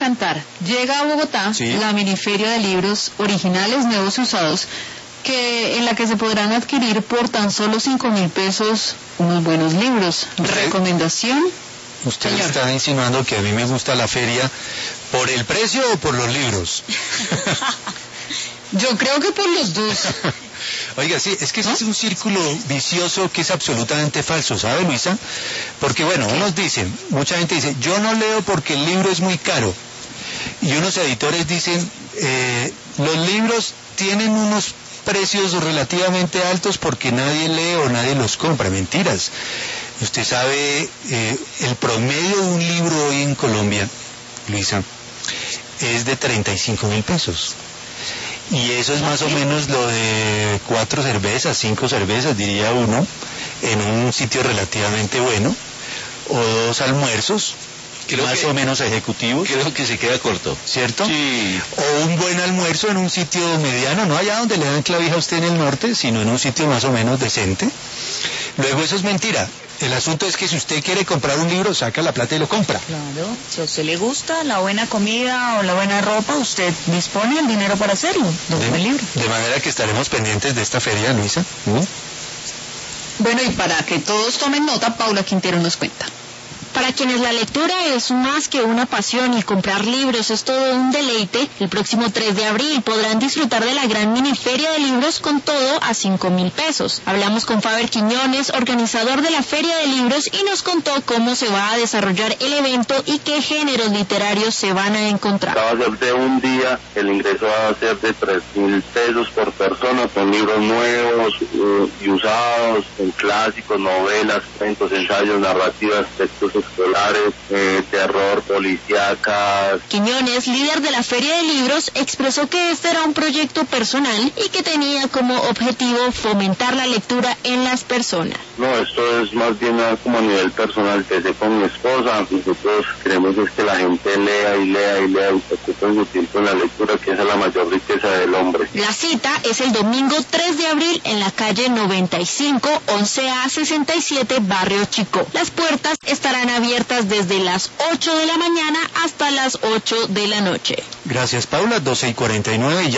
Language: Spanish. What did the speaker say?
adelantar. Llega a Bogotá la miniferia de libros originales, nuevos y usados, en la que se podrán adquirir por tan solo 5.000 pesos unos buenos libros. ¿Recomendación? Usted está insinuando que a mí me gusta la feria por el precio o por los libros. Yo creo que por los dos. Oiga, sí, es que ese es un círculo vicioso que es absolutamente falso, ¿sabe, Luisa? Porque bueno, mucha gente dice, yo no leo porque el libro es muy caro. Y unos editores dicen, los libros tienen unos precios relativamente altos porque nadie lee o nadie los compra. Mentiras. Usted sabe, el promedio de un libro hoy en Colombia, Luisa, es de 35.000 pesos. Y eso es más o menos lo de 4 cervezas, 5 cervezas, diría uno, en un sitio relativamente bueno, o 2 almuerzos, más o menos ejecutivos. Creo que se queda corto. ¿Cierto? Sí. O un buen almuerzo en un sitio mediano, no allá donde le dan clavija a usted en el norte, sino en un sitio más o menos decente. Luego eso es mentira. El asunto es que si usted quiere comprar un libro, saca la plata y lo compra. Claro, si a usted le gusta la buena comida o la buena ropa, usted dispone el dinero para hacerlo, el libro. De manera que estaremos pendientes de esta feria, Luisa. Bueno, y para que todos tomen nota, Paula Quintero nos cuenta. Para quienes la lectura es más que una pasión y comprar libros es todo un deleite, el próximo 3 de abril podrán disfrutar de la gran miniferia de libros con todo a 5.000 pesos. Hablamos con Faber Quiñones, organizador de la Feria de Libros, y nos contó cómo se va a desarrollar el evento y qué géneros literarios se van a encontrar. Va a ser de un día, el ingreso va a ser de 3.000 pesos por persona, con libros nuevos y usados, con clásicos, novelas, cuentos, ensayos, narrativas, textos escolares, terror, policíacas. Quiñones, líder de la Feria de Libros, expresó que este era un proyecto personal y que tenía como objetivo fomentar la lectura en las personas. No, esto es más bien como a nivel personal, desde con mi esposa. Nosotros queremos es que la gente lea y ocupen su tiempo en la lectura, que esa es la mayor riqueza del hombre. La cita es el domingo 3 de abril en la calle 95, 11A 67, Barrio Chico. Las puertas estarán abiertas desde las 8 de la mañana hasta las 8 de la noche. Gracias, Paula. 12:49.